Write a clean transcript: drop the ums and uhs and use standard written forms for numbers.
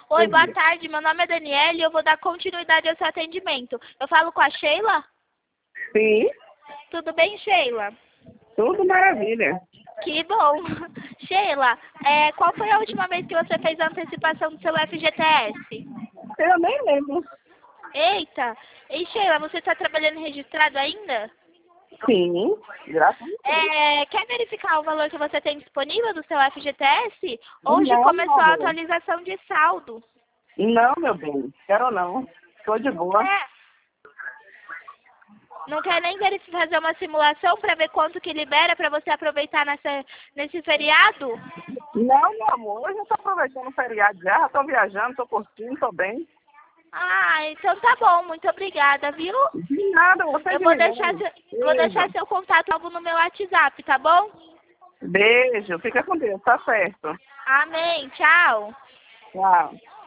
Oi, Bom boa dia. tarde. Meu nome é Daniela e eu vou dar continuidade ao seu atendimento. Eu falo com a Sheila? Sim, Tudo bem, Sheila? tudo maravilha. Que bom. Sheila, qual foi a última vez que você fez a antecipação do seu FGTS? Eu nem lembro. Eita! E Sheila, você está trabalhando registrado ainda? Sim, graças a Deus. Quer verificar o valor que você tem disponível do seu FGTS? Hoje Não, meu começou a amor. atualização de saldo. Não, meu bem. Quero não. Estou de boa. É. Não quer nem fazer uma simulação para ver quanto que libera para você aproveitar nesse feriado? Não, meu amor. Eu já estou aproveitando o feriado já estou viajando, estou curtindo, estou bem. Ah, então tá bom. Muito obrigada, viu? De nada, você Eu de vou deixar, ligando. vou deixar Beijo. seu contato logo no meu WhatsApp, tá bom? Beijo. Fica com Deus, tá certo. Amém. Tchau. Tchau.